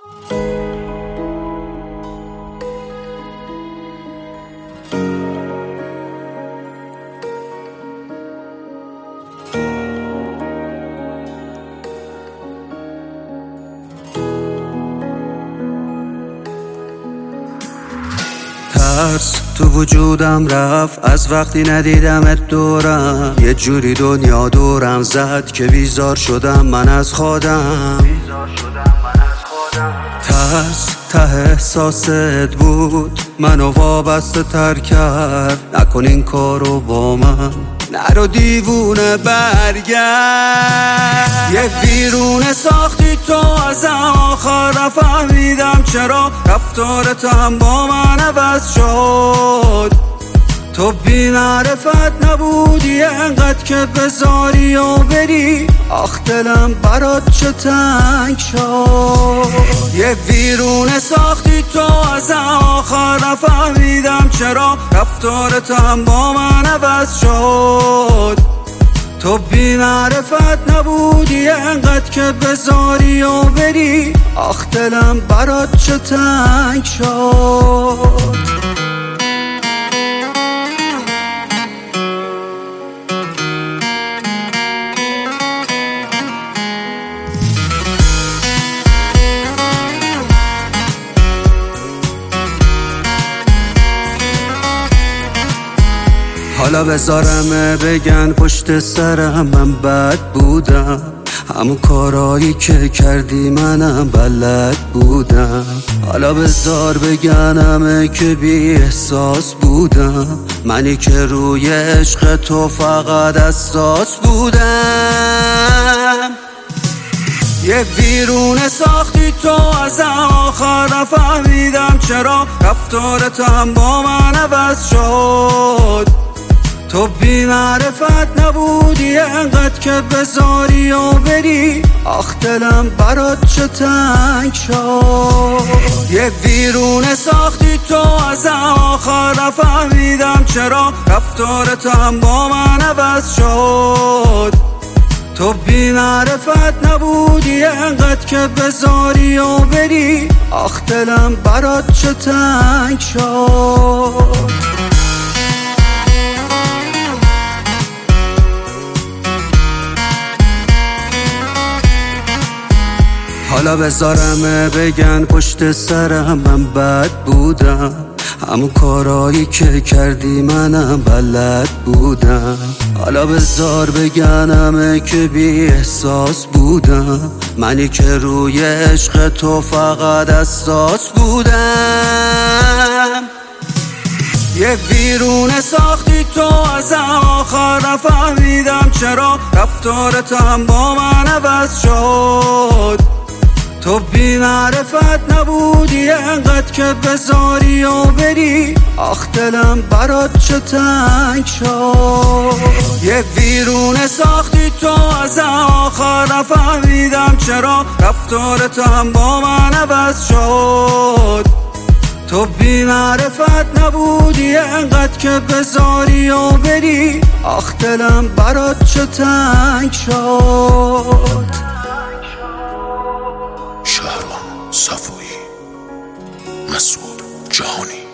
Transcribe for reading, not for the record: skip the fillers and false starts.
ترس تو وجودم رفت از وقتی ندیدمت دورم، یه جوری دنیا دورم زد که بیزار شدم من از خودم. ترس ته احساست بود منو وابسته تر کرد، نکن این کارو با من، نرو دیوونه برگرد. یه ویرونه ساختی تو از آخر، نفهمیدم چرا رفتارت هم با من عوض شد. تو بی معرفت نبودی انقدر که بذاری و بری، آخ دلم برات چه تنگ شد. یه ویرونه ساختی تو از آخر، نفهمیدم چرا رفتارت هم با من عوض شد. تو بی معرفت نبودی انقدر که بذاری و بری، آخ دلم برات چه تنگ شد. حالا بذارم بگن پشت سرم من بد بودم، همون کارایی که کردی منم بلد بودم. حالا بذار بگنم که بی احساس بودم، منی که روی عشق تو فقط اساس بودم. یه ویرونه ساختی تو از آخر، نفهمیدم چرا رفتارت هم با من عوض شد. تو بی معرفت نبودی انقدر که بذاری و بری، آخ دلم برات چه تنگ شد. یه ویرونه ساختی تو از آخر، نفهمیدم چرا رفتارت هم با من عوض شد. تو بی معرفت نبودی انقدر که بذاری و بری، آخ دلم برات چه تنگ شد. حالا بذارم بگن پشت سرم من بد بودم، همون کارایی که کردی منم بلد بودم. حالا بذار بگنم که بی احساس بودم، منی که روی عشق تو فقط اساس بودم. یه ویرونه ساختی تو از آخر، نفهمیدم چرا رفتارت هم با من عوض شد. تو بی معرفت نبودی انقدر که بذاری و بری، آخ دلم برات چه تنگ شد. یه ویرونه ساختی تو از آخر، نفهمیدم چرا رفتارت هم با من عوض شد. تو بی معرفت نبودی انقدر که بذاری و بری، آخ دلم برات چه تنگ شد. شهرام صفوی، مسعود جهانی.